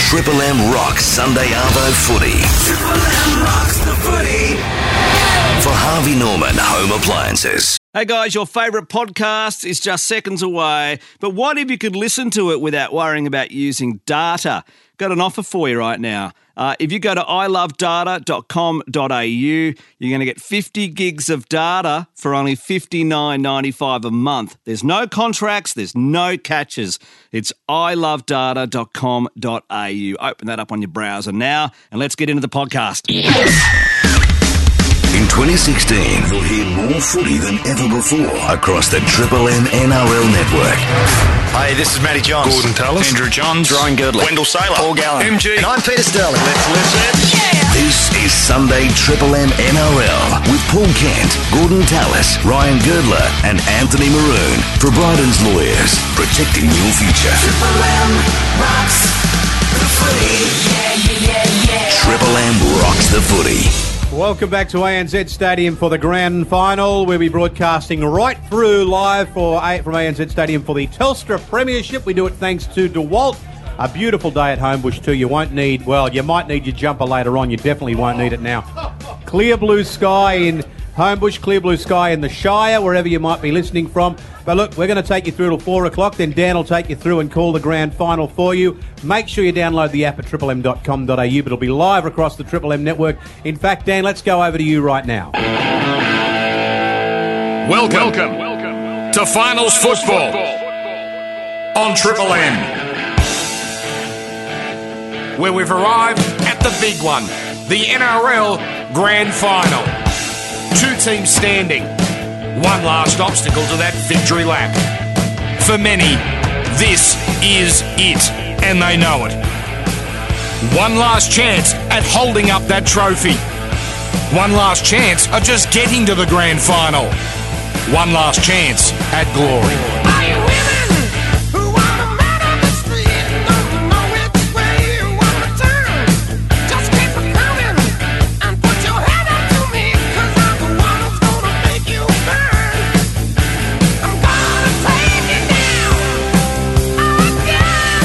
Triple M rocks Sunday Arvo footy. Triple M rocks the footy. For Harvey Norman Home Appliances. Hey guys, your favourite podcast is just seconds away, but what if you could listen to it without worrying about using data? Got an offer for you right now. If you go to ilovedata.com.au, you're going to get 50 gigs of data for only $59.95 a month. There's no contracts, there's no catches. It's ilovedata.com.au. Open that up on your browser now, and let's get into the podcast. In 2016, we'll hear more footy than ever before across the Triple M NRL network. Hey, this is Matty Johns. Gordon Tallis. Andrew Johns. Ryan Girdler. Wendell Saylor. Paul Gallen. MG. And I'm Peter Sterling. Let's listen. Yeah. This is Sunday Triple M NRL with Paul Kent, Gordon Tallis, Ryan Girdler and Anthony Maroon for Bryden's Lawyers, protecting your future. Triple M rocks the footy. Yeah. Triple M rocks the footy. Welcome back to ANZ Stadium for the grand final. We'll be broadcasting right through live from ANZ Stadium for the Telstra Premiership. We do it thanks to DeWalt. A beautiful day at Homebush too. You might need your jumper later on. You definitely won't need it now. Clear blue sky in Homebush, clear blue sky in the Shire, wherever you might be listening from. But look, we're going to take you through till 4 o'clock. Then Dan will take you through and call the grand final for you. Make sure you download the app at triplem.com.au, but it'll be live across the Triple M network. In fact, Dan, let's go over to you right now. Welcome to Finals Football on Triple M, where we've arrived at the big one, the NRL Grand Final. Two teams standing, one last obstacle to that victory lap. For many, this is it, and they know it. One last chance at holding up that trophy. One last chance of just getting to the grand final. One last chance at glory. Are you women who want to man on the street and don't know which way you want to turn? Just keep it coming and put your head up to me, 'cause I'm the one who's gonna make you burn. I'm gonna take you down, oh down.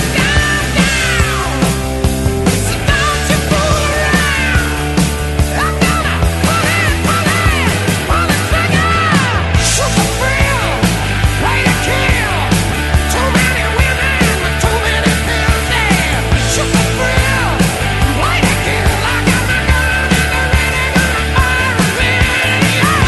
So don't you fool around. I'm gonna pull it trigger. Shoot the thrill, play to kill. Too many women with too many pills, yeah. Shoot the thrill, play to kill. I got my gun and I'm ready to fire a million.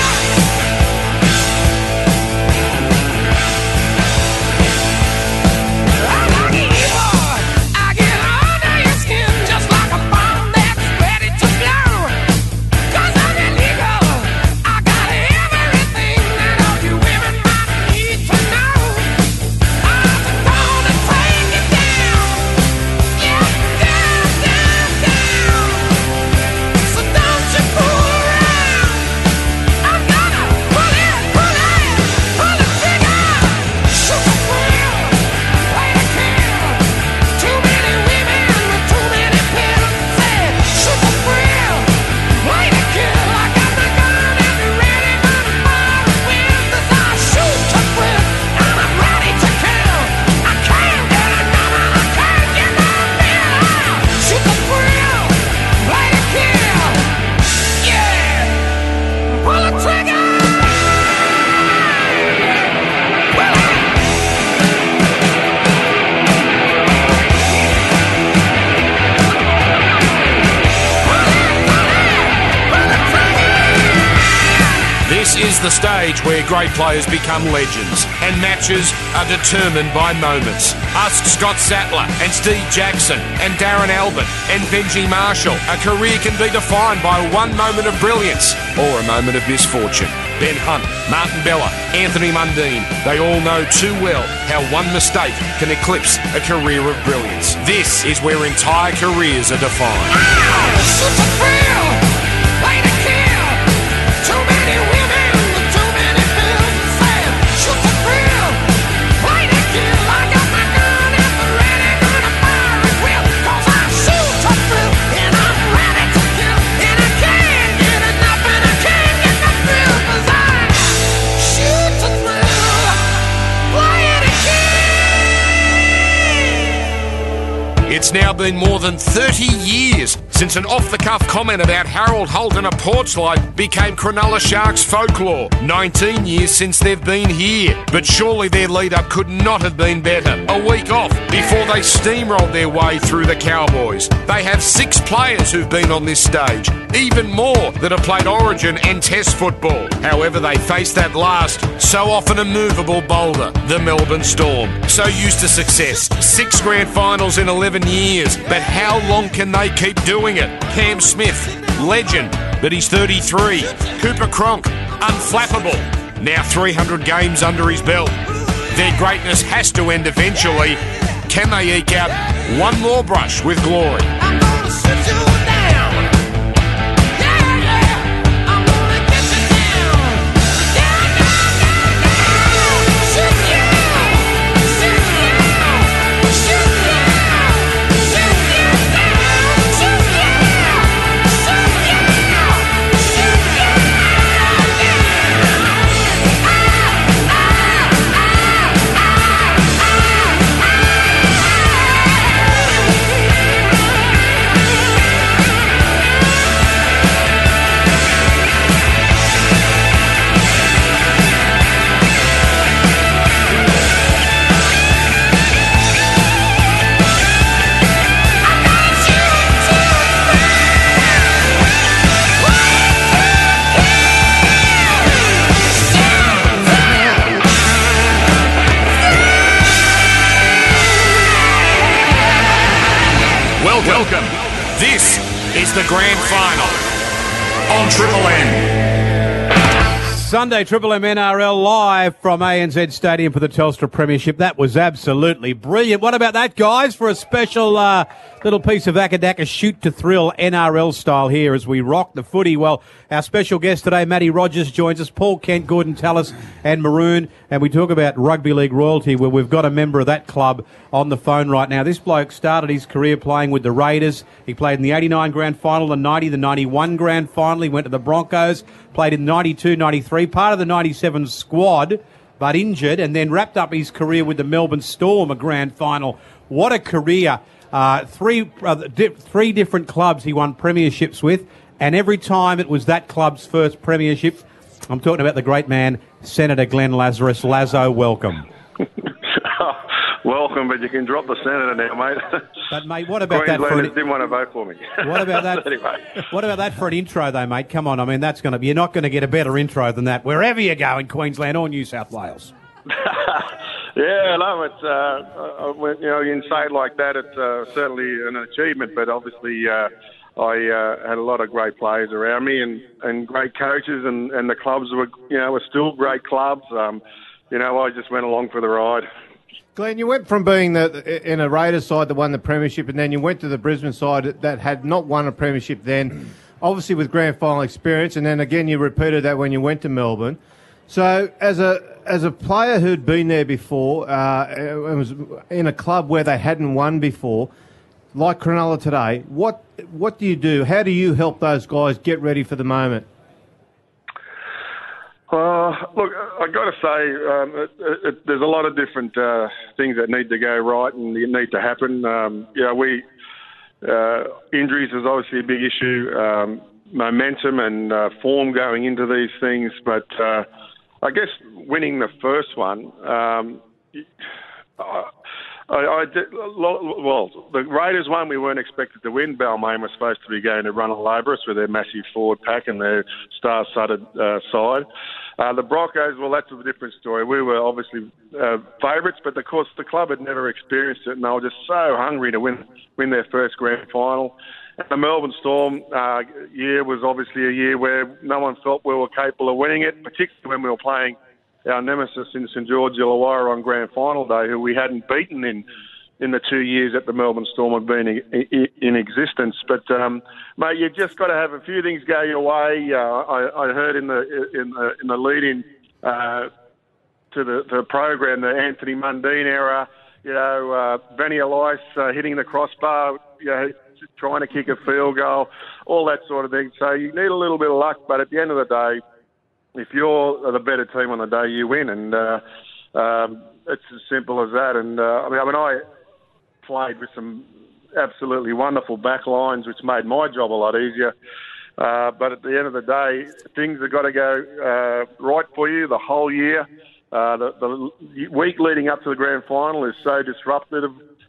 I'm like evil. I get under your skin just like a bomb that's ready to blow. 'Cause I'm illegal. I got everything that all you women might need to know. I'm gonna take it down. Yeah, down. So don't you fool around. I'm gonna pull the trigger. Shoot the thrill, play to kill. Too many women with too many pills. Say, shoot the thrill, play to kill. I got my gun and I'm ready for the fire and win. 'Cause I shoot to thrill and I'm ready to kill. I can't get enough, I can't get my fill. Shoot the thrill, play to kill. Yeah, pull the trigger. This is the stage where great players become legends and matches are determined by moments. Ask Scott Sattler and Steve Jackson and Darren Albert and Benji Marshall. A career can be defined by one moment of brilliance or a moment of misfortune. Ben Hunt, Martin Bella, Anthony Mundine, they all know too well how one mistake can eclipse a career of brilliance. This is where entire careers are defined. Shoot the thrill, play to kill. Too many women with too many pills. Say, shoot the thrill, play to kill. I got my gun and I'm ready for the fire and will. 'Cause I shoot the thrill and I'm ready to kill. And I can't get enough and I can't get the thrill. 'Cause I shoot the thrill, play to kill. It's now now been more than 30 years since an off-the-cuff comment about Harold Holt and a porch light became Cronulla Sharks folklore. 19 years since they've been here, but surely their lead-up could not have been better. A week off before they steamrolled their way through the Cowboys. They have 6 players who've been on this stage, even more that have played Origin and Test football. However, they face that last, so often immovable boulder, the Melbourne Storm. So used to success, 6 grand finals in 11 years, but how long can they keep doing it? Cam Smith, legend, but he's 33. Cooper Cronk, unflappable, now 300 games under his belt. Their greatness has to end eventually. Can they eke out one more brush with glory? I'm gonna sit you down. Yeah, yeah. I'm gonna get you down. Down, down, down, down. Sit down. Sit down. Sit down. Sit down. Sit down. Sit down. Sit Welcome. This is the grand final on Triple M. Sunday Triple M NRL live from ANZ Stadium for the Telstra Premiership. That was absolutely brilliant. What about that, guys, for a special little piece of Akadaka shoot to thrill NRL style here as we rock the footy? Well, our special guest today, Matty Rogers, joins us. Paul Kent, Gordon Tallis and Maroon. And we talk about rugby league royalty, where we've got a member of that club on the phone right now. This bloke started his career playing with the Raiders. He played in the 89 grand final, the 90, the 91 grand final. He went to the Broncos, played in 92, 93, part of the 97 squad, but injured, and then wrapped up his career with the Melbourne Storm, a grand final. What a career. Three different clubs he won premierships with, and every time it was that club's first premiership. I'm talking about the great man, Senator Glenn Lazarus. Lazo, welcome. Welcome, but you can drop the senator now, mate. But, mate, what about that for Queenslanders didn't want to vote for me. What about that? Anyway. What about that for an intro, though, mate? Come on, I mean, that's going to be. You're not going to get a better intro than that wherever you go in Queensland or New South Wales. Yeah, no, it's when, you can say it like that. It's certainly an achievement, but obviously I had a lot of great players around me and great coaches, and the clubs were still great clubs. I just went along for the ride. Glenn, you went from being in a Raiders side that won the premiership, and then you went to the Brisbane side that had not won a premiership then, obviously with grand final experience, and then again you repeated that when you went to Melbourne. So as a player who'd been there before, and was in a club where they hadn't won before, like Cronulla today, what do you do? How do you help those guys get ready for the moment? Look, I've got to say, there's a lot of different things that need to go right and need to happen. Injuries is obviously a big issue, momentum and form going into these things. But I guess winning the first one, the Raiders one we weren't expected to win. Balmain was supposed to be going to run all over us with their massive forward pack and their star-studded side. The Broncos, well, that's a different story. We were obviously favourites, but of course the club had never experienced it, and they were just so hungry to win their first grand final. And the Melbourne Storm year was obviously a year where no one felt we were capable of winning it, particularly when we were playing our nemesis in St George Illawarra on grand final day, who we hadn't beaten in the 2 years that the Melbourne Storm had been in existence. But mate, you just got to have a few things go your way. I heard in the lead-in to the program, the Anthony Mundine era, Benny Elias hitting the crossbar, trying to kick a field goal, all that sort of thing. So you need a little bit of luck, but at the end of the day, if you're the better team on the day, you win, and it's as simple as that. And I played with some absolutely wonderful back lines, which made my job a lot easier. But at the end of the day, things have got to go right for you the whole year. The week leading up to the grand final is so disruptive.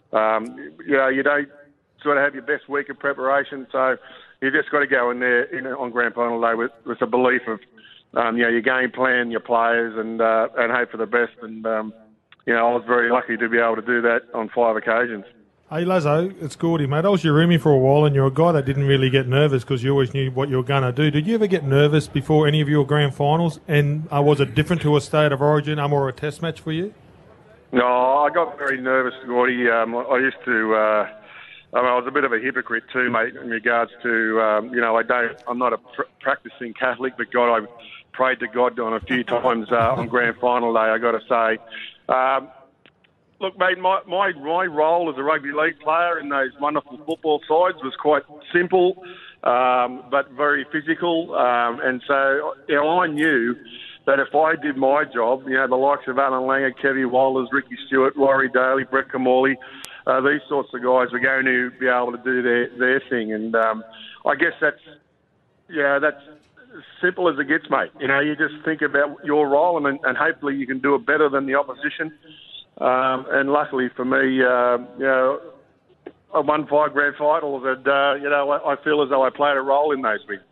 You don't sort of have your best week of preparation, so you just got to go in there on grand final day with a belief of your game plan, your players, and hope for the best. And I was very lucky to be able to do that on 5 occasions. Hey, Lazo, it's Gordy, mate. I was your roomie for a while, and you're a guy that didn't really get nervous because you always knew what you were going to do. Did you ever get nervous before any of your grand finals? And was it different to a State of Origin or a Test match for you? No, I got very nervous, Gordy. I used to. I was a bit of a hypocrite too, mate, in regards to I'm not a practicing Catholic, but God, I prayed to God on a few times on grand final day. I got to say. Look, mate, my role as a rugby league player in those wonderful football sides was quite simple, but very physical. And so I knew that if I did my job, the likes of Alan Langer, Kevin Walters, Ricky Stewart, Laurie Daly, Brett Camorley, these sorts of guys were going to be able to do their thing. And I guess that's as simple as it gets, mate. You just think about your role and hopefully you can do it better than the opposition. And luckily for me, I won 5 grand finals, and I feel as though I played a role in those wins.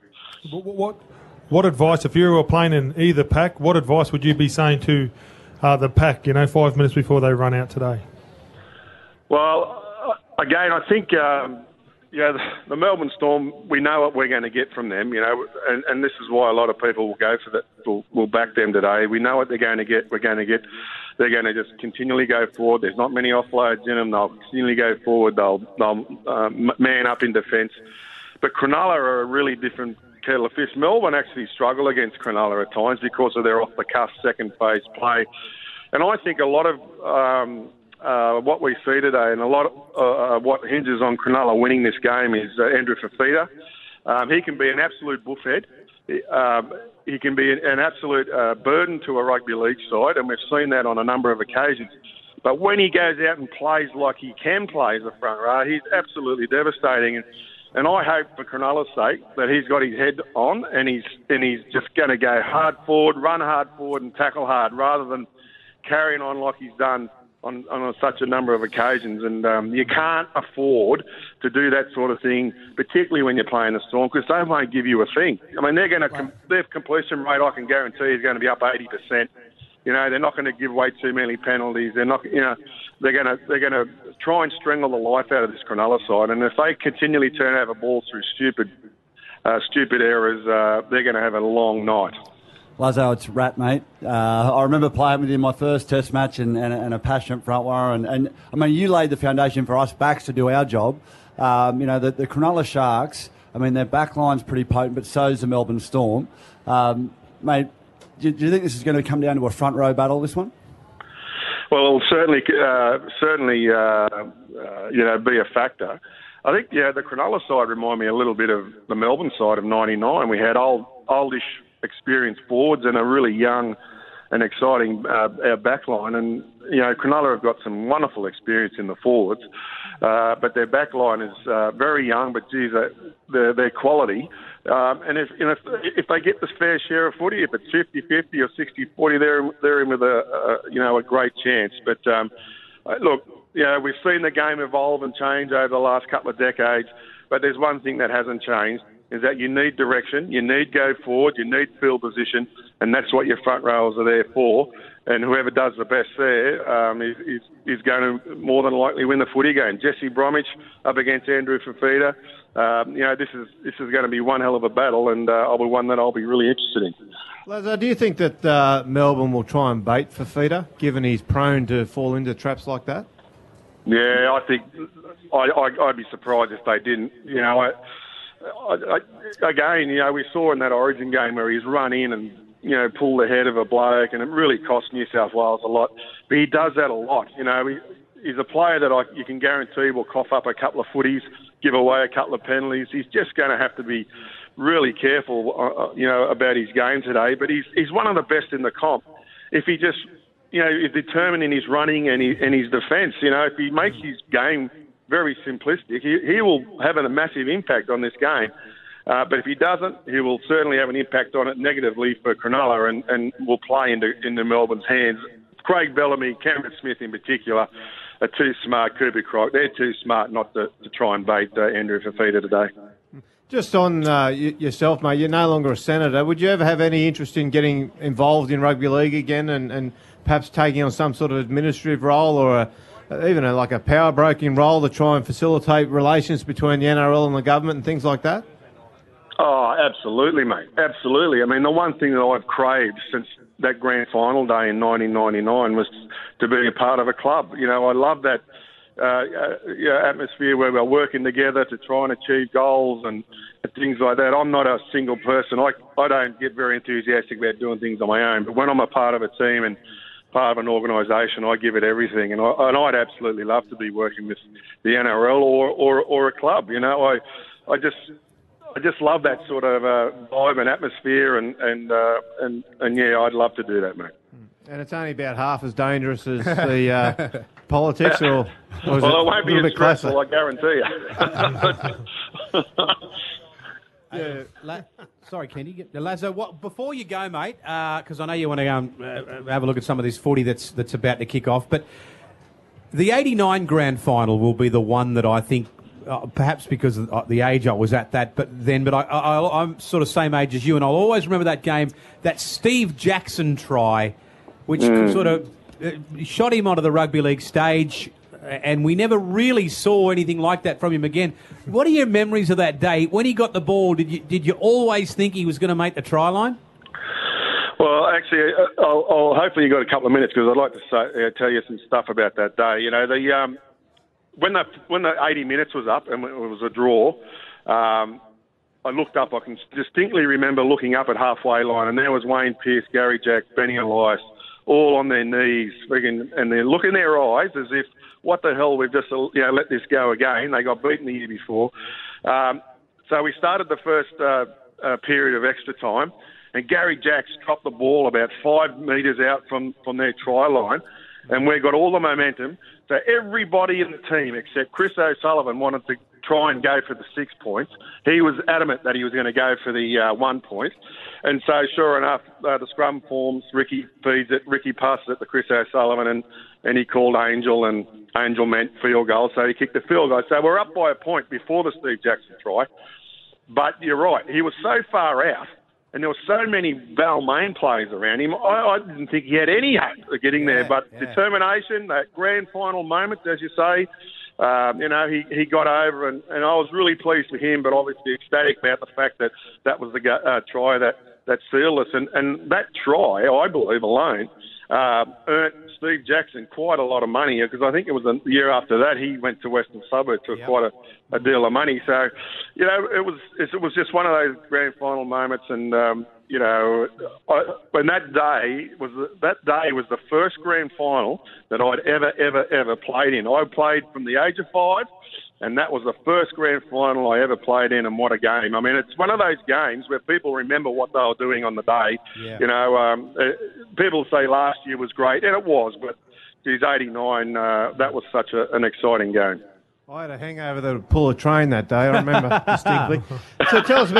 What advice, if you were playing in either pack, what advice would you be saying to the pack? 5 minutes before they run out today. Well, again, I think the Melbourne Storm. We know what we're going to get from them, and this is why a lot of people will go for that. Will back them today. We know what they're going to get. We're going to get. They're going to just continually go forward. There's not many offloads in them. They'll continually go forward. They'll man up in defence. But Cronulla are a really different kettle of fish. Melbourne actually struggle against Cronulla at times because of their off-the-cuff second phase play. And I think a lot of what we see today and a lot of what hinges on Cronulla winning this game is Andrew Fifita. He can be an absolute buffhead. He can be an absolute burden to a rugby league side, and we've seen that on a number of occasions. But when he goes out and plays like he can play as a front row, he's absolutely devastating. And I hope for Cronulla's sake that he's got his head on and he's just going to go hard forward, run hard forward and tackle hard rather than carrying on like he's done on such a number of occasions. And you can't afford to do that sort of thing, particularly when you're playing the Storm, because they won't give you a thing. I mean, their completion rate, I can guarantee, is going to be up 80%. They're not going to give away too many penalties. They're not, they're going to try and strangle the life out of this Cronulla side. And if they continually turn over balls through stupid errors, they're going to have a long night. Lazo, it's Rat, mate. I remember playing with you in my first Test match and a passionate front rower. And I mean, you laid the foundation for us backs to do our job. The Cronulla Sharks, I mean, their back line's pretty potent, but so's the Melbourne Storm. Mate, do you think this is going to come down to a front row battle, this one? Well, certainly, be a factor. I think, the Cronulla side remind me a little bit of the Melbourne side of '99. We had oldish, experienced forwards and a really young and exciting back line. And, Cronulla have got some wonderful experience in the forwards, but their back line is very young, but, geez, their quality. And if they get the fair share of footy, if it's 50-50 or 60-40, they're in with a great chance. But, look, we've seen the game evolve and change over the last couple of decades, but there's one thing that hasn't changed, is that you need direction, you need go forward, you need field position, and that's what your front rowers are there for. And whoever does the best there is going to more than likely win the footy game. Jesse Bromwich up against Andrew Fifita. This is going to be one hell of a battle, and I'll be one that I'll be really interested in. Lazo, do you think that Melbourne will try and bait Fifita, given he's prone to fall into traps like that? Yeah, I think I'd be surprised if they didn't. We saw in that Origin game where he's run in and pulled the head of a bloke, and it really cost New South Wales a lot. But he does that a lot. He's a player that you can guarantee will cough up a couple of footies, give away a couple of penalties. He's just going to have to be really careful, about his game today. But he's one of the best in the comp. If he just, is determined in his running and his defence. If he makes his game very simplistic. He will have a massive impact on this game. But if he doesn't, he will certainly have an impact on it negatively for Cronulla and will play into Melbourne's hands. Craig Bellamy, Cameron Smith in particular, are too smart. Cooper Croc, they're too smart not to try and bait Andrew Fifita today. Just on yourself, mate, you're no longer a senator. Would you ever have any interest in getting involved in rugby league again and perhaps taking on some sort of administrative role or even like a power broking role to try and facilitate relations between the NRL and the government and things like that? Oh, absolutely, mate. Absolutely. I mean, the one thing that I've craved since that grand final day in 1999 was to be a part of a club. You know, I love that atmosphere where we're working together to try and achieve goals and things like that. I'm not a single person. I don't get very enthusiastic about doing things on my own. But when I'm a part of a team and part of an organisation, I give it everything. And I'd absolutely love to be working with the NRL or a club. You know, I just love that sort of vibe and atmosphere, and yeah, I'd love to do that, mate. And it's only about half as dangerous as the politics, or well, it won't be as stressful, I guarantee you. Sorry, Kenny. Lazo, before you go, mate, because I know you want to go and have a look at some of this footy that's about to kick off, but the 89 grand final will be the one that I think, perhaps because of the age I was at that, but I'm sort of same age as you, and I'll always remember that game, that Steve Jackson try, which sort of shot him onto the rugby league stage, and we never really saw anything like that from him again. What are your memories of that day? When he got the ball, did you always think he was going to make the try line? Well, actually, I'll hopefully you got a couple of minutes because I'd like to tell you some stuff about that day. You know, when the 80 minutes was up and it was a draw, I looked up. I can distinctly remember looking up at halfway line, and there was Wayne Pearce, Gary Jack, Benny Elias, all on their knees, and they look in their eyes as if, what the hell, we've just let this go again. They got beaten the year before. So we started the first period of extra time, and Gary Jacks dropped the ball about 5 metres out from their try line, and we got all the momentum. So everybody in the team except Chris O'Sullivan wanted to try and go for the 6 points. He was adamant that he was going to go for the 1 point. And so sure enough, the scrum forms, Ricky feeds it, Ricky passes it to Chris O'Sullivan, and he called Angel, and Angel meant field goal, so he kicked the field goal. So we're up by a point before the Steve Jackson try. But you're right, he was so far out, and there were so many Balmain players around him, I didn't think he had any hope of getting there. But determination, that grand final moment, as you say, he got over, and I was really pleased for him, but obviously ecstatic about the fact that was the try that sealed us. And that try, I believe, alone earned Steve Jackson quite a lot of money, because I think it was the year after that he went to Western Suburbs for quite a deal of money. So, you know, it was just one of those grand final moments, and when that day was the first grand final that I'd ever played in. I played from the age of 5. And that was the first grand final I ever played in, and what a game. I mean, it's one of those games where people remember what they were doing on the day. Yeah. You know, people say last year was great, and it was, but geez, 89, that was such an exciting game. I had a hangover that would pull a train that day, I remember distinctly. So tell us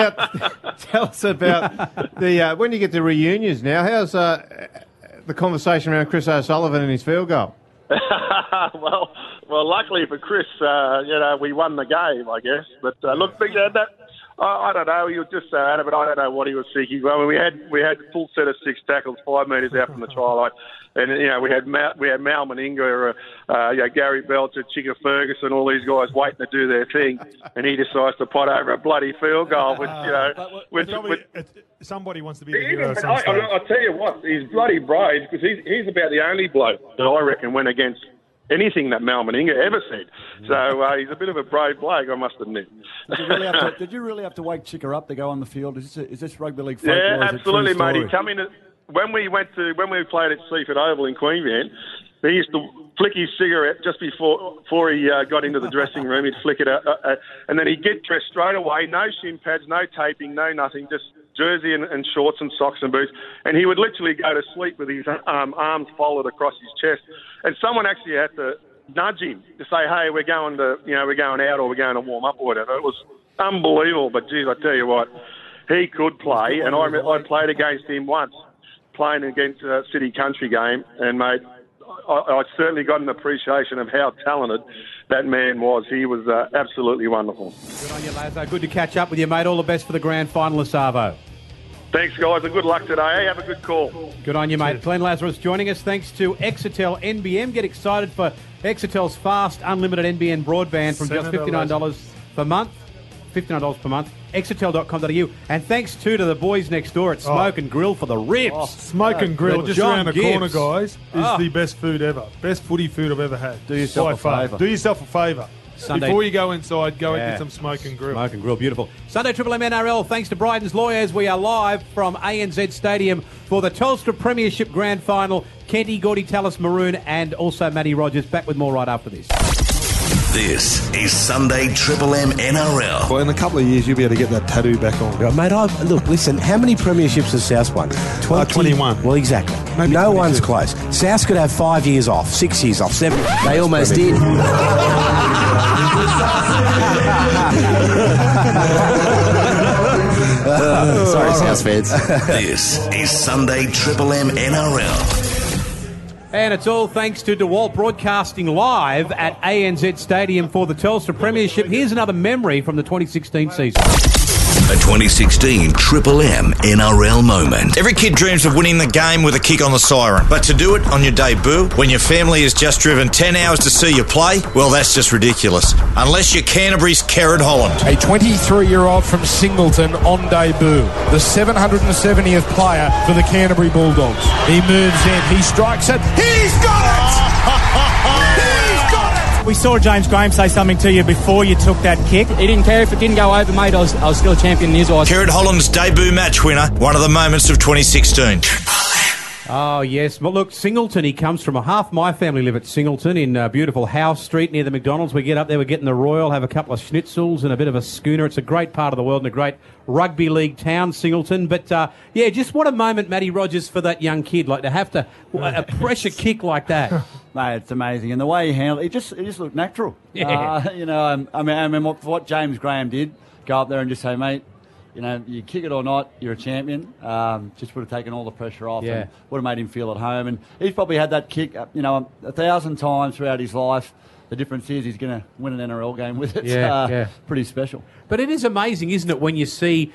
about the when you get the reunions now, how's the conversation around Chris O'Sullivan and his field goal? Well, luckily for Chris, we won the game, I guess. But look, I don't know. He was just so adamant. I don't know what he was seeking. Well, we had a full set of 6 tackles, 5 metres out from the try line, and we had Mal Meninga, Gary Belcher, Chicka Ferguson, all these guys waiting to do their thing, and he decides to pot over a bloody field goal. Somebody wants to be the hero. I'll tell you what, he's bloody brave, because he's about the only bloke that I reckon went against anything that Mal Meninga ever said. So he's a bit of a brave bloke, I must admit. Did you really have to wake Chicka up to go on the field? Is this rugby league folklore? Yeah, absolutely, mate. He come in when we played at Seaford Oval in Queanbeyan. He used to flick his cigarette just before he got into the dressing room. He'd flick it out, and then he'd get dressed straight away. No shin pads, no taping, no nothing. Just jersey and shorts and socks and boots. And he would literally go to sleep with his arms folded across his chest. And someone actually had to nudge him to say, hey, we're going out or we're going to warm up or whatever. It was unbelievable. But, geez, I tell you what, he could play. And I played against him once, playing against a City Country game. And, mate, I certainly got an appreciation of how talented that man was. He was absolutely wonderful. Good on you, Lazo. Good to catch up with you, mate. All the best for the grand final of Savo. Thanks, guys, and good luck today. Hey, have a good call. Good on you, mate. Glenn Lazarus joining us thanks to Exetel NBN. Get excited for Exetel's fast, unlimited NBN broadband from just $59 per month. $59 per month. Exetel.com.au. And thanks, too, to the boys next door at Smoke and Grill for the ribs. Smoke and Grill, just John around the Gibbs. corner, guys, is the best food ever. Best footy food I've ever had. Do yourself By a far. favour. Do yourself a favour. Sunday- Before you go inside, go and get some Smoke and Grill. Smoke and Grill, beautiful. Sunday Triple M NRL, thanks to Bryden's Lawyers. We are live from ANZ Stadium for the Telstra Premiership Grand Final. Kenty, Gordy Tallis, Maroon, and also Matty Rogers. Back with more right after this. This is Sunday Triple M NRL. Well, in a couple of years, you'll be able to get that tattoo back on. Mate, look, listen, how many premierships has South won? 21. Well, exactly. Maybe no 22. one's close. South could have 5 years off, 6 years off, 7. They almost did. Sorry, South fans. This is Sunday Triple M NRL. And it's all thanks to DeWalt broadcasting live at ANZ Stadium for the Telstra Premiership. Here's another memory from the 2016 season. A 2016 Triple M NRL moment. Every kid dreams of winning the game with a kick on the siren. But to do it on your debut, when your family has just driven 10 hours to see you play, well, that's just ridiculous. Unless you're Canterbury's Kerrod Holland. A 23-year-old from Singleton on debut. The 770th player for the Canterbury Bulldogs. He moves in, he strikes it, he's got it! He's got it! We saw James Graham say something to you before you took that kick. He didn't care if it didn't go over, mate. I was still a champion in his eyes. Kerrod Holland's debut match winner, one of the moments of 2016. Oh, yes. Well, look, Singleton, he comes from half my family live at Singleton in beautiful House Street near the McDonald's. We get up there, we're getting the Royal, have a couple of schnitzels and a bit of a schooner. It's a great part of the world and a great rugby league town, Singleton. But, yeah, just what a moment, Matty Rogers, for that young kid. Like, to have to, a pressure kick like that. Mate, it's amazing. And the way he handled it, it just looked natural. Yeah. I mean, what James Graham did, go up there and just say, mate, you know, you kick it or not, you're a champion. Just would have taken all the pressure off and would have made him feel at home. And he's probably had that kick, 1,000 times throughout his life. The difference is he's going to win an NRL game with it. Pretty special. But it is amazing, isn't it, when you see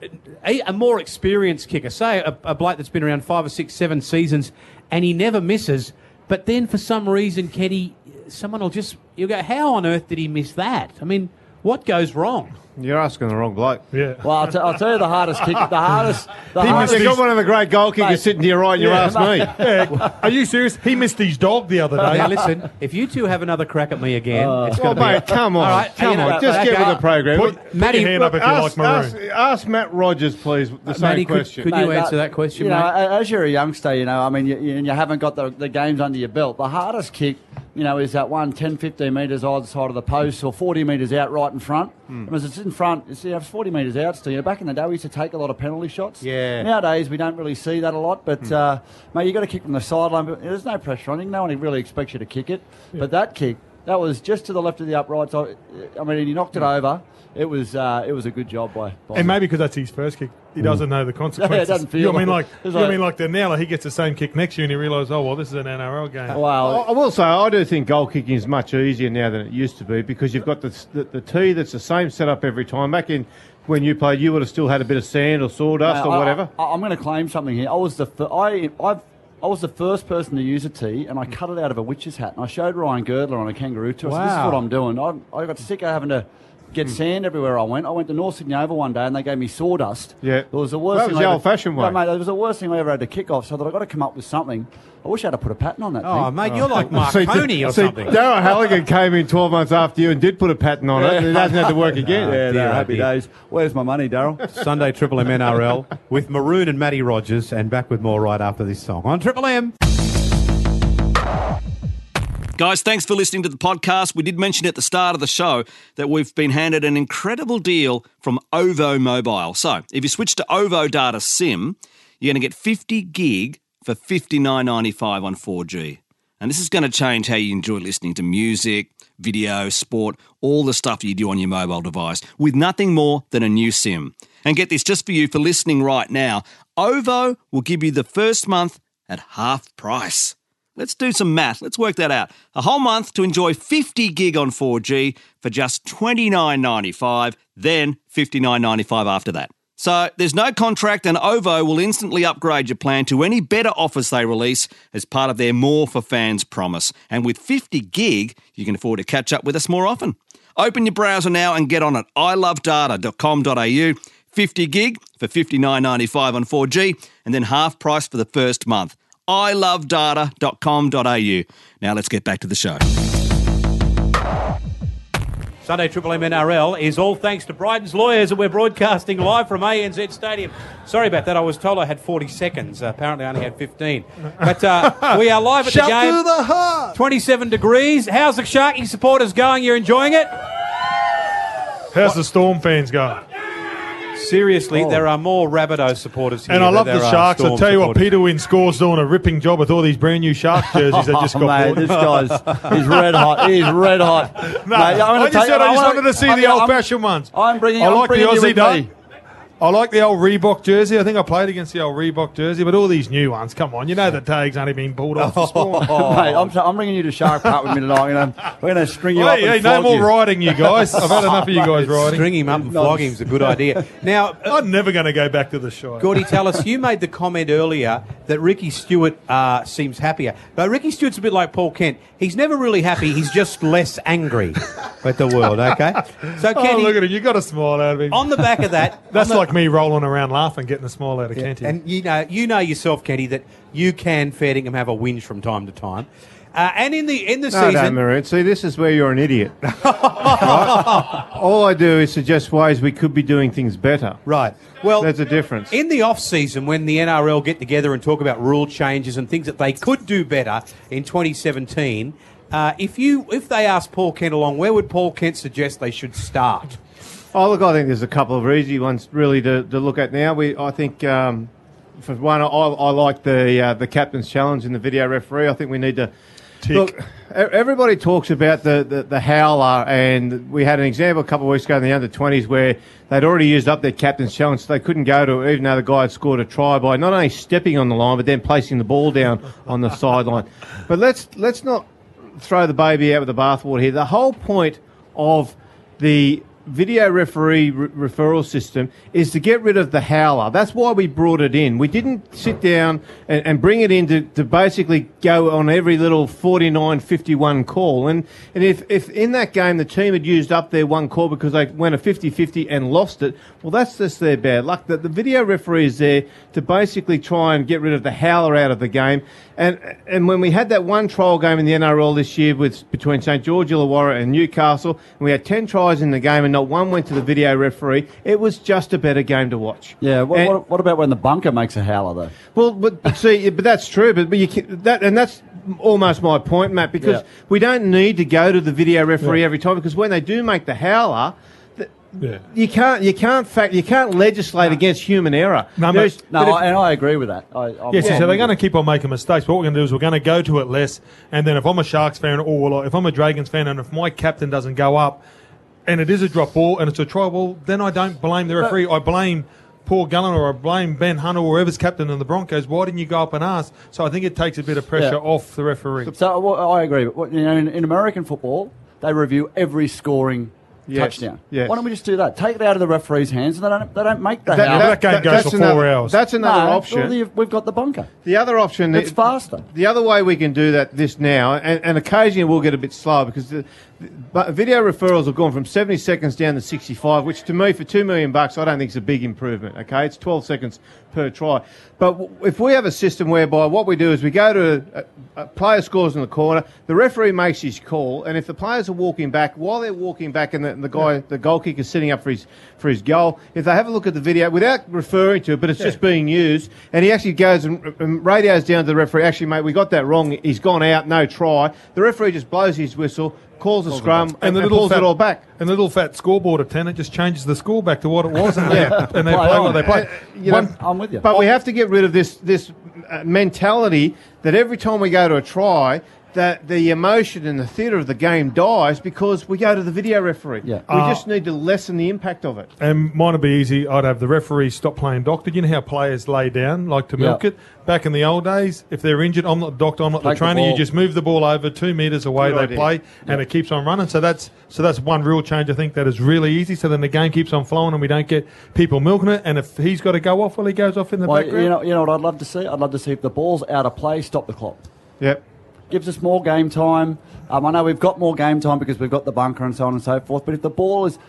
a more experienced kicker, say a bloke that's been around 5 or 6, 7 seasons, and he never misses. But then for some reason, Kenny, someone will you'll go, how on earth did he miss that? I mean, what goes wrong? You're asking the wrong bloke. Yeah. Well, I'll tell you the hardest kick. You've got one of the great goal kickers sitting to your right and you ask me. Yeah. Are you serious? He missed his dog the other day. Now, listen, if you two have another crack at me again, it's going to be... Mate, come on. All right, come on. Just get with the program. Put your hand up if you like Maroon. Ask Matt Rogers, please, the same Matty, question. could you answer that question, mate? As you're a youngster, I mean, you haven't got the games under your belt. The hardest kick, is that one 10, 15 metres either side of the post or 40 metres out right in front. Because it's in front, it's 40 metres out still. Back in the day, we used to take a lot of penalty shots. Yeah. Nowadays, we don't really see that a lot. But, mate, you got to kick from the sideline. But there's no pressure on you. No one really expects you to kick it. Yeah. But that kick, that was just to the left of the upright. So, I mean, he knocked it over. It was a good job by and maybe because that's his first kick, he doesn't know the consequences. Yeah, it doesn't feel like the now he gets the same kick next year and he realises, this is an NRL game. Well, I will say I do think goal kicking is much easier now than it used to be because you've got the tee that's the same setup every time. Back in when you played, you would have still had a bit of sand or sawdust or whatever. I'm going to claim something here. I was the first person to use a tee, and I cut it out of a witch's hat. And I showed Ryan Girdler on a kangaroo tour. Wow. So this is what I'm doing. I got sick of having to get sand everywhere I went. I went to North Sydney Oval one day and they gave me sawdust. Yeah. It was the worst thing. That was the old-fashioned way. No, mate, it was the worst thing I ever had to kick off, so that I got to come up with something. I wish I had to put a pattern on that thing. Mate, you're like Marconi or something. Darryl Halligan came in 12 months after you and did put a pattern on it. It hasn't had to work again. Happy days. Where's my money, Darryl? Sunday Triple M NRL with Maroon and Matty Rogers, and back with more right after this song on Triple M. Guys, thanks for listening to the podcast. We did mention at the start of the show that we've been handed an incredible deal from OVO Mobile. So, if you switch to OVO Data SIM, you're going to get 50 gig for $59.95 on 4G. And this is going to change how you enjoy listening to music, video, sport, all the stuff you do on your mobile device with nothing more than a new SIM. And get this, just for you for listening right now, OVO will give you the first month at half price. Let's do some math. Let's work that out. A whole month to enjoy 50 gig on 4G for just $29.95, then $59.95 after that. So there's no contract, and OVO will instantly upgrade your plan to any better offers they release as part of their More for Fans promise. And with 50 gig, you can afford to catch up with us more often. Open your browser now and get on it. ilovedata.com.au. 50 gig for $59.95 on 4G, and then half price for the first month. ilovedata.com.au. Now let's get back to the show. Sunday Triple M NRL is all thanks to Bryden's Lawyers, and we're broadcasting live from ANZ Stadium. Sorry about that. I was told I had 40 seconds. Apparently I only had 15. But we are live at the game. Shut through the heart. 27 degrees. How's the Sharky supporters going? You're enjoying it? How's the Storm fans going? Seriously, there are more Rabbitohs supporters here. And I love than the there are Sharks. Storm I'll tell you what, supporters. Peter Wynn Scores doing a ripping job with all these brand new Shark jerseys that just got Mate, bought. this guy's he's red hot. He's red hot. No, Mate, I just wanted to see the old-fashioned ones. I'm bringing. I I'm like the bringing you Aussie with duck. me. I like the old Reebok jersey. I think I played against the old Reebok jersey, but all these new ones, come on. You know the tag's only been pulled off this morning. Mate, I'm bringing you to Shark Park with me tonight. We're going to string you up and Hey, no flog more you. riding, you guys. I've had enough of you guys riding. String him up and flog him is a good idea. Now, I'm never going to go back to the show. Gordy, tell us, you made the comment earlier that Ricky Stewart seems happier. But Ricky Stewart's a bit like Paul Kent. He's never really happy. He's just less angry at the world, okay? So, Kenny, look at him. You got a smile out of him. on the back of that... That's like me rolling around laughing, getting a smile out of Kenty. And you know yourself, Kenny, that you can, fair dinkum, have a whinge from time to time. And in the No, season... Maroon. See, this is where you're an idiot. Right? All I do is suggest ways we could be doing things better. Right. Well, there's a difference. In the off-season, when the NRL get together and talk about rule changes and things that they could do better in 2017, if they ask Paul Kent along, where would Paul Kent suggest they should start? Oh, look, I think there's a couple of easy ones really to look at now. I think, for one, I like the captain's challenge and the video referee. I think we need to... Look, everybody talks about the howler, and we had an example a couple of weeks ago in the under-20s where they'd already used up their captain's challenge, so they couldn't go to it, even though the guy had scored a try by not only stepping on the line, but then placing the ball down on the sideline. But let's not throw the baby out with the bathwater here. The whole point of the video referee referral system is to get rid of the howler. That's why we brought it in. We didn't sit down and bring it in to basically go on every little 49-51 call. And if in that game the team had used up their one call because they went a 50-50 and lost it, well, that's just their bad luck. The video referee is there to basically try and get rid of the howler out of the game. And when we had that one trial game in the NRL this year between St George Illawarra and Newcastle, and we had 10 tries in the game and not one went to the video referee, it was just a better game to watch. Yeah, what about when the bunker makes a howler, though? Well, but see, but that's true. But you can, that's almost my point, Matt, because we don't need to go to the video referee every time, because when they do make the howler, you can't legislate against human error. And I agree with that. So they're going to keep on making mistakes. But what we're going to do is we're going to go to it less. And then if I'm a Sharks fan or if I'm a Dragons fan and if my captain doesn't go up and it is a drop ball and it's a try ball, then I don't blame the referee. I blame Paul Gallen or I blame Ben Hunt or whoever's captain in the Broncos. Why didn't you go up and ask? So I think it takes a bit of pressure off the referee. So I agree. But, in American football, they review every scoring touchdown. Yes. Why don't we just do that? Take it out of the referee's hands, and they don't make the that game goes for 4 hours. That's another option. Well, we've got the bunker. The other option, it's faster. The other way we can do this now, and occasionally we'll get a bit slower because but video referrals have gone from 70 seconds down to 65, which to me, for $2 million, I don't think is a big improvement. Okay, it's 12 seconds per try. But if we have a system whereby what we do is we go to a player scores in the corner, the referee makes his call, and if the players are walking back, while they're walking back, and the goal kicker is sitting up for his goal, if they have a look at the video without referring to it, but it's just being used, and he actually goes and radios down to the referee, actually, mate, we got that wrong. He's gone out, no try. The referee just blows his whistle, calls a scrum, and pulls it all back. And the little fat scoreboard attendant just changes the score back to what it was, and they play what they play. I'm with you. But we have to get rid of this mentality that every time we go to a try, that the emotion and the theatre of the game dies because we go to the video referee. Yeah. We just need to lessen the impact of it. And mine would be easy. I'd have the referee stop playing doctor. You know how players lay down, like to milk it? Back in the old days, if they're injured, I'm not the doctor, I'm not the Take the trainer. You ball. just move the ball over 2 metres away, Good they idea. play, and it keeps on running. So that's one rule change I think that is really easy. So then the game keeps on flowing and we don't get people milking it. And if he's got to go off, well, he goes off in the Well, background. you know what I'd love to see? I'd love to see if the ball's out of play, stop the clock. Yep. Gives us more game time. I know we've got more game time because we've got the bunker and so on and so forth. But if the ball is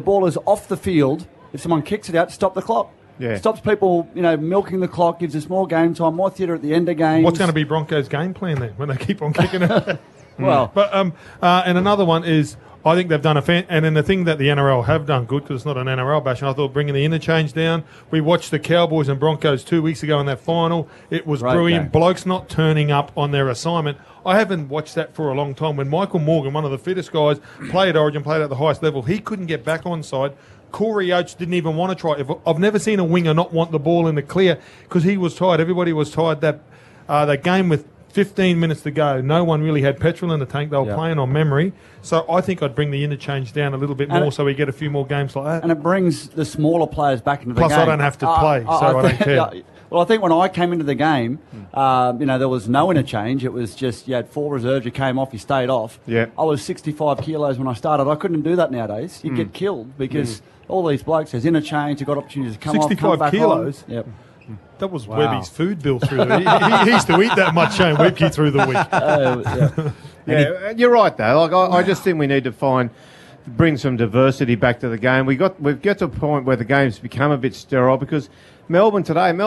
off the field, if someone kicks it out, stop the clock. Yeah. Stops people, milking the clock. Gives us more game time, more theatre at the end of games. What's going to be Broncos' game plan then when they keep on kicking it? Well, but and another one is I think they've done and then the thing that the NRL have done good because it's not an NRL bash. And I thought bringing the interchange down. We watched the Cowboys and Broncos 2 weeks ago in that final. It was Great brilliant. game. Blokes not turning up on their assignment. I haven't watched that for a long time. When Michael Morgan, one of the fittest guys, played Origin, played at the highest level, he couldn't get back on side. Corey Oates didn't even want to try. I've never seen a winger not want the ball in the clear because he was tired. Everybody was tired. That game with 15 minutes to go, no one really had petrol in the tank. They were playing on memory. So I think I'd bring the interchange down a little bit more so we get a few more games like that. and it brings the smaller players back into the Plus, game. I don't have to play, so I don't care. Well, I think when I came into the game, there was no interchange. It was just you had 4 reserves, you came off, you stayed off. Yeah. I was 65 kilos when I started. I couldn't do that nowadays. You get killed because all these blokes, there's interchange, you've got opportunities to come off, come 65 back kilos? on. Yep. That was Wow. Webby's food bill through the week. He used to eat that much, Shane Webke, through the week. Yeah, you're right though. Like I just think we need to bring some diversity back to the game. We've got to a point where the game's become a bit sterile because Melbourne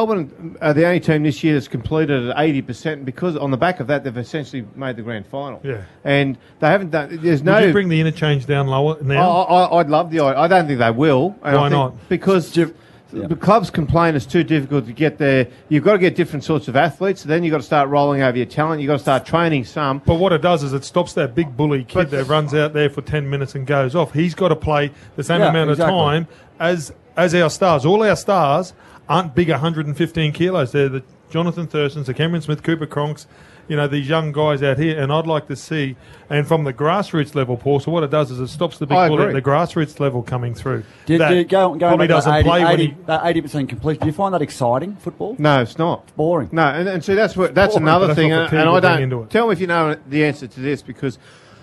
are the only team this year that's completed at 80%. Because on the back of that, they've essentially made the grand final. Yeah. And they haven't done. There's Would no. you bring the interchange down lower now? I'd love the. I don't think they will. And I Why think not? Because. The clubs complain it's too difficult to get there. You've got to get different sorts of athletes. Then you've got to start rolling over your talent. You've got to start training some. But what it does is it stops that big bully kid that runs out there for 10 minutes and goes off. He's got to play the same amount of time as our stars. All our stars aren't big 115 kilos. They're the Jonathan Thurstons, the Cameron Smith, Cooper Cronks, these young guys out here. And I'd like to see, and from the grassroots level, Paul, so what it does is it stops the big bully at the grassroots level coming through. Going probably back to doesn't play when he... that 80% completion. Do you find that exciting, football? No, it's not. It's boring. No, and see that's boring, another but thing, that's and what I fatigue will bring into don't it. tell me if you know the answer to this because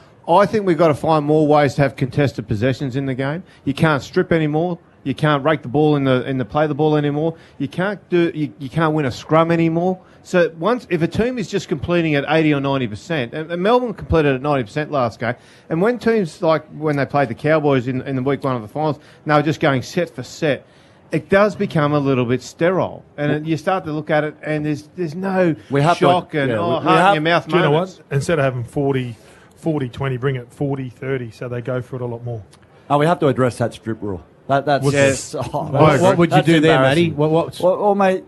I think we've got to find more ways to have contested possessions in the game. You can't strip anymore. You can't rake the ball in the play the ball anymore. You can't win a scrum anymore. So if a team is just completing at 80 or 90%, and Melbourne completed at 90% last game, and when teams like when they played the Cowboys in the week 1 of the finals, they were just going set for set. It does become a little bit sterile, and you start to look at it, and there's no shock and heart in your mouth. Do you know what? Instead of having 40-20, bring it 40-30, so they go for it a lot more. Oh, we have to address that strip rule. That's Yes. What would you do there, Matty? Well, mate,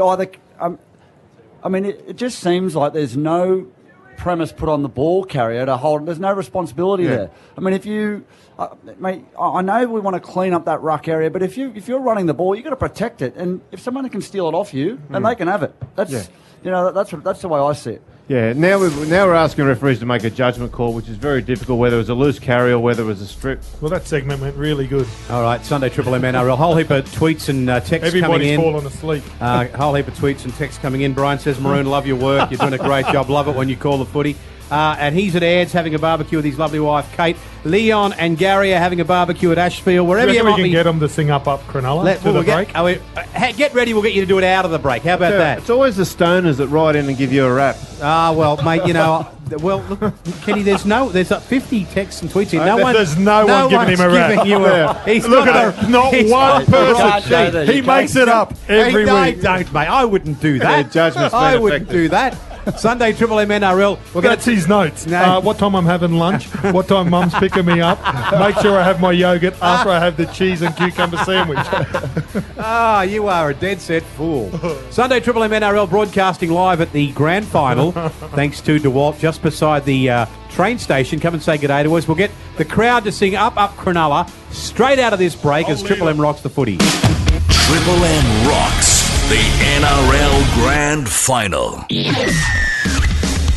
it just seems like there's no premise put on the ball carrier to hold. There's no responsibility there. I mean, if you, mate, I know we want to clean up that ruck area, but if you're running the ball, you've got to protect it. And if someone can steal it off you, then they can have it. That's the way I see it. Yeah, now we're asking referees to make a judgment call, which is very difficult, whether it was a loose carry or whether it was a strip. Well, that segment went really good. All right, Sunday Triple M NRL. Whole heap of tweets and texts coming in. Everybody's fallen asleep. Whole heap of tweets and texts coming in. Brian says, Maroon, love your work. You're doing a great job. Love it when you call the footy. And he's at Aird's having a barbecue with his lovely wife, Kate. Leon and Gary are having a barbecue at Ashfield. Wherever you we might can be. get them to sing up Cronulla to the break. Get ready. We'll get you to do it out of the break. How about that? It's always the stoners that write in and give you a rap. Well, mate, look, Kenny, there's 50 texts and tweets here. There's no one giving him a rap. He's Look at it. Not one person. He makes it up every week. Don't, mate. I wouldn't do that. Judgment's I been wouldn't do that. Sunday Triple M NRL. Well, that's his notes. No. What time I'm having lunch, what time Mum's picking me up, make sure I have my yogurt after I have the cheese and cucumber sandwich. You are a dead set fool. Sunday Triple M NRL broadcasting live at the grand final, thanks to DeWalt, just beside the train station. Come and say good day to us. We'll get the crowd to sing Up Cronulla straight out of this break as Triple M rocks the footy. Triple M rocks the NRL Grand Final.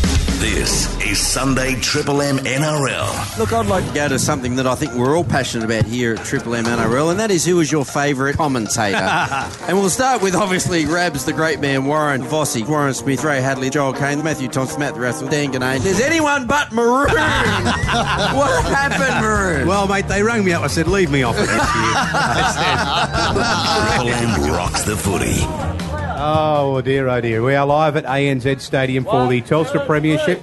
This is Sunday Triple M NRL. Look, I'd like to go to something that I think we're all passionate about here at Triple M NRL, and that is who is your favourite commentator. And we'll start with, obviously, Rabs, the great man, Warren Vossi, Warren Smith, Ray Hadley, Joel Kane, Matthew Thompson, Matt Russell, Dan Ganane. There's anyone but Maroon. What happened, Maroon? Well, mate, they rang me up. I said, leave me off it this year. Triple M rocks the footy. Oh dear, oh dear. We are live at ANZ Stadium for the Telstra Premiership.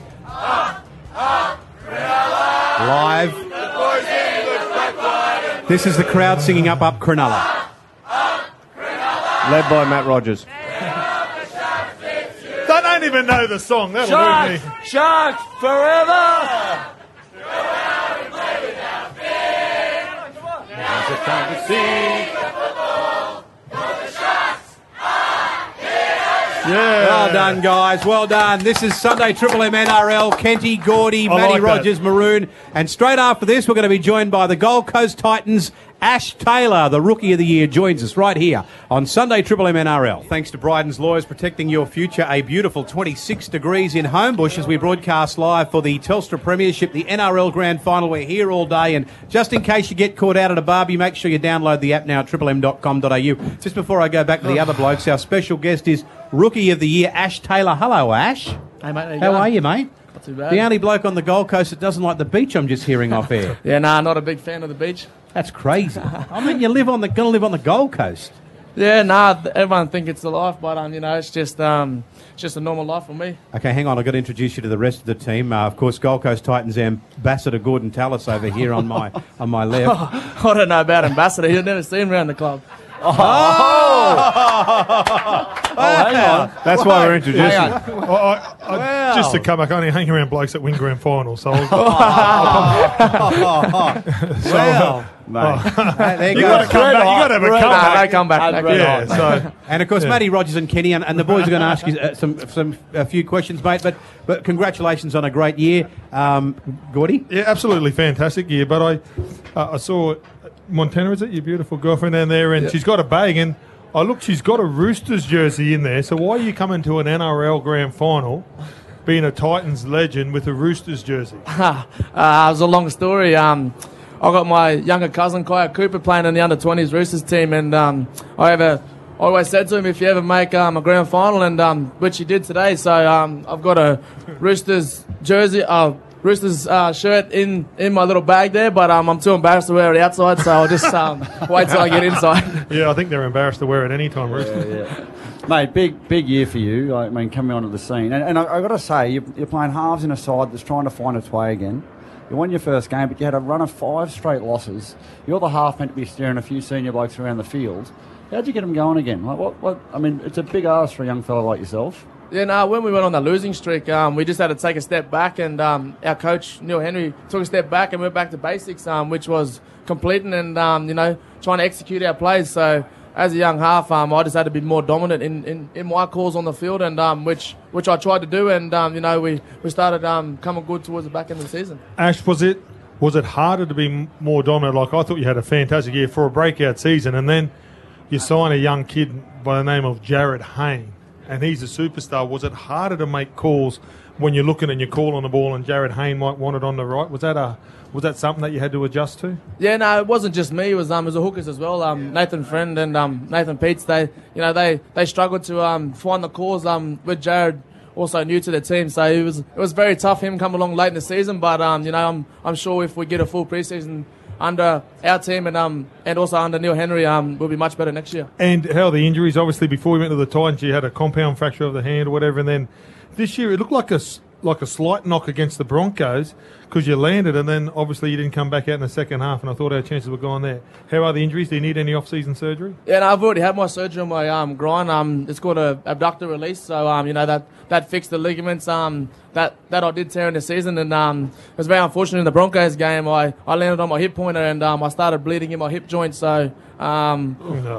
Live. This is the crowd singing Up Cronulla. Led by Matt Rogers. They don't even know the song. That'll move me. Sharks forever! Yeah. Well done, guys. Well done. This is Sunday Triple M NRL. Kenty, Gordy, Matty like Rogers, Maroon. And straight after this, we're going to be joined by the Gold Coast Titans. Ash Taylor, the Rookie of the Year, joins us right here on Sunday Triple M NRL. Thanks to Bryden's Lawyers, protecting your future. A beautiful 26 degrees in Homebush as we broadcast live for the Telstra Premiership, the NRL Grand Final. We're here all day, and just in case you get caught out at a barbie, make sure you download the app now at triplem.com.au. Just before I go back to the other blokes, our special guest is Rookie of the Year, Ash Taylor. Hello, Ash. Hey, mate. How are you, mate? Not too bad. The only bloke on the Gold Coast that doesn't like the beach, I'm just hearing off air. Yeah, nah, not a big fan of the beach. That's crazy. I mean, you're going to live on the Gold Coast. Yeah, nah, everyone think it's the life, but it's just a normal life for me. Okay, hang on. I've got to introduce you to the rest of the team. Of course, Gold Coast Titans ambassador Gordon Tallis over here on my left. I don't know about ambassador. You've never seen him around the club. Oh, hang on. That's why we're introducing. Just to come back, I only hang around blokes that win grand finals. So Well, mate. There you got to come back. You got to have a comeback. No, come back. Yeah. So, and of course, Matty Rogers and Kenny, and the boys are going to ask you a few questions, mate. But congratulations on a great year, Gordy. yeah, absolutely fantastic year. But I saw Montana, is it your beautiful girlfriend down there, and she's got a bag, and I looked, she's got a Roosters jersey in there. So why are you coming to an NRL grand final, being a Titans legend with a Roosters jersey? It was a long story. I got my younger cousin, Kaya Cooper, playing in the under-20s Roosters team, and I always said to him, if you ever make a grand final, and which he did today, so I've got a Roosters jersey, Roosters shirt in my little bag there, but I'm too embarrassed to wear it outside, so I'll just wait till I get inside. Yeah, I think they're embarrassed to wear it any time, Roosters. Yeah. Mate, big year for you. I mean, coming onto the scene. And I've got to say, you're playing halves in a side that's trying to find its way again. You won your first game, but you had a run of 5 straight losses. You're the half meant to be steering a few senior blokes around the field. How'd you get them going again? Like what? I mean, it's a big ask for a young fellow like yourself. Yeah, when we went on that losing streak, we just had to take a step back, and our coach, Neil Henry, took a step back and went back to basics, which was completing and, trying to execute our plays. So as a young half, I just had to be more dominant in my calls on the field, and which I tried to do, and, we started coming good towards the back end of the season. Ash, was it harder to be more dominant? Like, I thought you had a fantastic year for a breakout season, and then you sign a young kid by the name of Jared Hayne, and he's a superstar. Was it harder to make calls when you're looking and you're calling the ball and Jared Hayne might want it on the right? Was that something that you had to adjust to? Yeah, no, it wasn't just me. It was the hookers as well. Nathan Friend and Nathan Peets. They struggled to find the calls. With Jared also new to the team, so it was very tough him coming along late in the season. But I'm sure if we get a full preseason under our team and also under Neil Henry, we'll be much better next year. And how are the injuries? Obviously, before you went to the Titans, you had a compound fracture of the hand or whatever, and then this year it looked like a slight knock against the Broncos because you landed, and then obviously you didn't come back out in the second half, and I thought our chances were gone there. How are the injuries? Do you need any off-season surgery? Yeah, no, I've already had my surgery on my groin. It's called a abductor release, so that fixed the ligaments that I did tear in the season, and it was very unfortunate in the Broncos game. I landed on my hip pointer, and I started bleeding in my hip joint, so I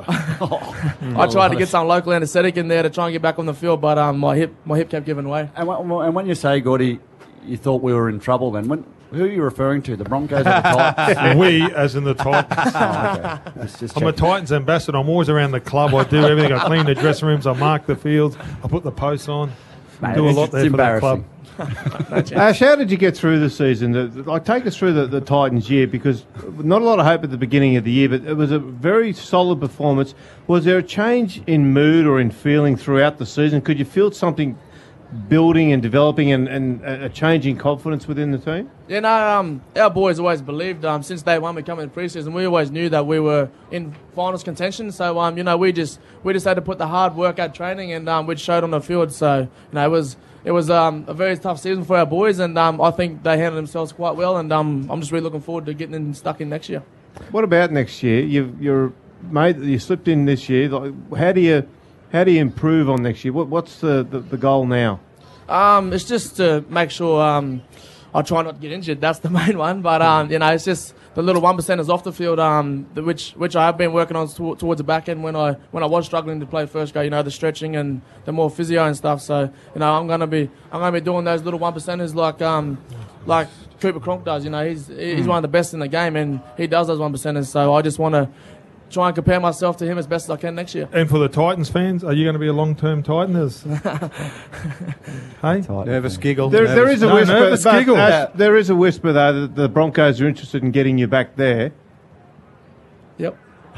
tried to get some local anaesthetic in there to try and get back on the field, but my hip kept giving way. And when you say, Gordy, you thought we were in trouble then, who are you referring to? The Broncos or the Titans? We, as in the Titans. I'm a Titans ambassador. I'm always around the club. I do everything. I clean the dressing rooms. I mark the fields. I put the posts on. Mate, Do a it's lot there for that club. Ash, how did you get through the season? Take us through the Titans year, because not a lot of hope at the beginning of the year, but it was a very solid performance. Was there a change in mood or in feeling throughout the season? Could you feel something building and developing and a change in confidence within the team? Yeah, no, our boys always believed since day one we come in pre-season, we always knew that we were in finals contention. So, we just had to put the hard work at training, and which showed on the field. So, it was a very tough season for our boys, and I think they handled themselves quite well. And I'm just really looking forward to getting stuck in next year. What about next year? You slipped in this year. How do you improve on next year? What's the goal now? It's just to make sure I try not to get injured. That's the main one. But it's just the little 1%ers off the field, which I have been working on towards the back end when I was struggling to play first grade. The stretching and the more physio and stuff. So I'm gonna be doing those little 1%ers like Cooper Cronk does. He's one of the best in the game, and he does those 1%ers. So I just want to try and compare myself to him as best as I can next year. And for the Titans fans, are you going to be a long-term Titan? Hey? Nervous giggle. There is a whisper. Nervous giggle. There is a whisper, though, that the Broncos are interested in getting you back there. Yep.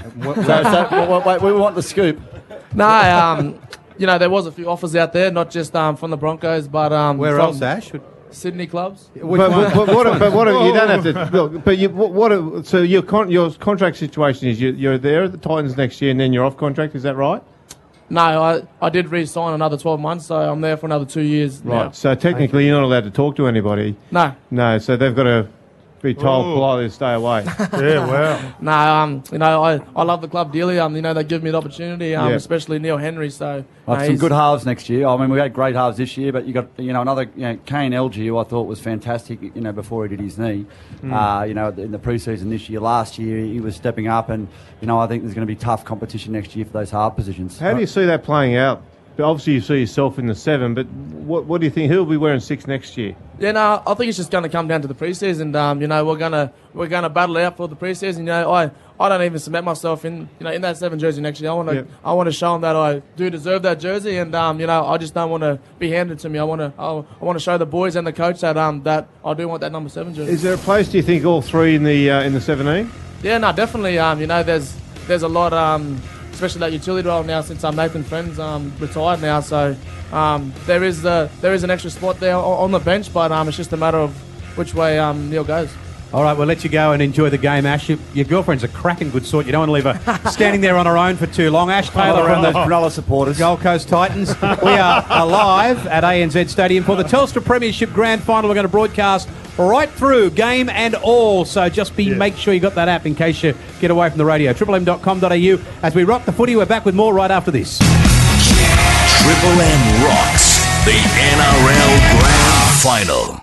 So we want the scoop. No, there was a few offers out there, not just from the Broncos, but where else, Ash? Sydney clubs. But what you don't have to look. But so your contract situation is you're there at the Titans next year, and then you're off contract. Is that right? No, I did re-sign another 12 months, so I'm there for another 2 years. Right. Now. So technically, you're not allowed to talk to anybody. No. No. So they've got to be told politely to stay away. Yeah, wow. No, I love the club dearly. They give me the opportunity, especially Neil Henry. So some good halves next year. I mean, we had great halves this year, but you got another Kane Elgee, who I thought was fantastic. Before he did his knee, in the preseason this year. Last year he was stepping up, and I think there's going to be tough competition next year for those half positions. How do you see that playing out? Obviously, you see yourself in the 7, but what do you think? Who will be wearing 6 next year? Yeah, no, I think it's just going to come down to the preseason. We're gonna battle out for the preseason. I don't even cement myself in that 7 jersey next year. I want to show them that I do deserve that jersey, and I just don't want to be handed to me. I want to show the boys and the coach that that I do want that number 7 jersey. Is there a place, do you think, all 3 in the 17? Yeah, no, definitely. There's a lot. Especially that utility role now, since Nathan Friend's retired now. So there is an extra spot there on the bench, but it's just a matter of which way Neil goes. All right, we'll let you go and enjoy the game, Ash. Your girlfriend's a cracking good sort. You don't want to leave her standing there on her own for too long. Ash Taylor from those Cronulla supporters. Gold Coast Titans. We are live at ANZ Stadium for the Telstra Premiership Grand Final. We're going to broadcast right through, game and all. So just make sure you got that app in case you get away from the radio. triplem.com.au. As we rock the footy, we're back with more right after this. Triple M rocks the NRL Grand Final.